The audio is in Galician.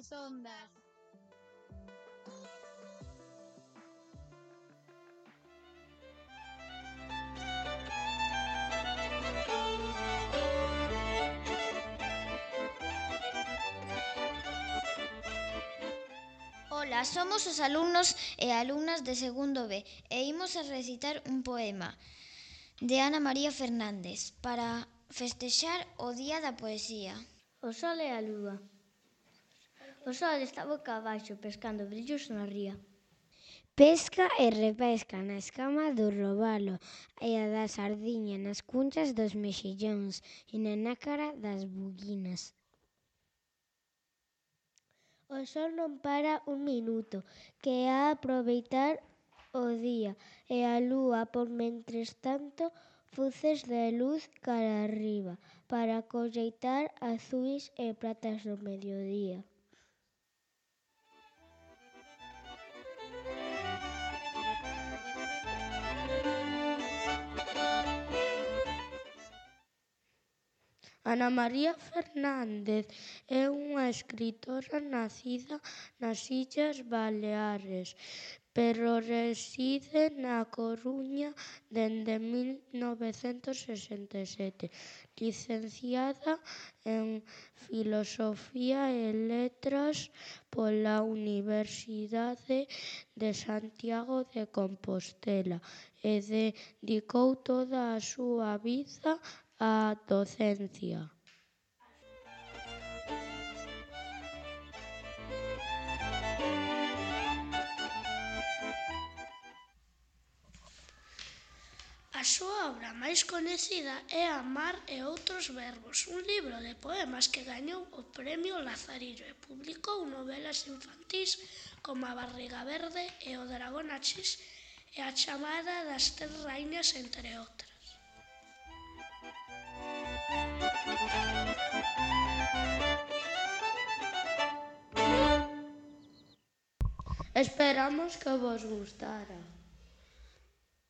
as ondas. Ola, somos os alumnos e alumnas de segundo B e imos a recitar un poema de Ana María Fernández para festexar o Día da Poesía. O sol e a lúa. O sol está boca abaixo pescando brillos na ría. Pesca e repesca na escama do robalo e a da sardiña nas cunchas dos mexillóns e na nácara das buguinas. O sol non para un minuto, que a aproveitar o día, e a lúa pon mentres tanto fuces de luz cara arriba, para colleitar azuis e pratas do mediodía. Ana María Fernández é unha escritora nacida nas Illas Baleares, pero reside na Coruña dende 1967. Licenciada en Filosofía e Letras pola Universidade de Santiago de Compostela e dedicou toda a súa vida á docencia. A súa obra máis coñecida é A mar e outros verbos, un libro de poemas que gañou o Premio Lazarillo e publicou novelas infantís como A barriga verde e O dragón Achís e A chamada das 3 raíñas, entre outras. Esperamos que vos gustara.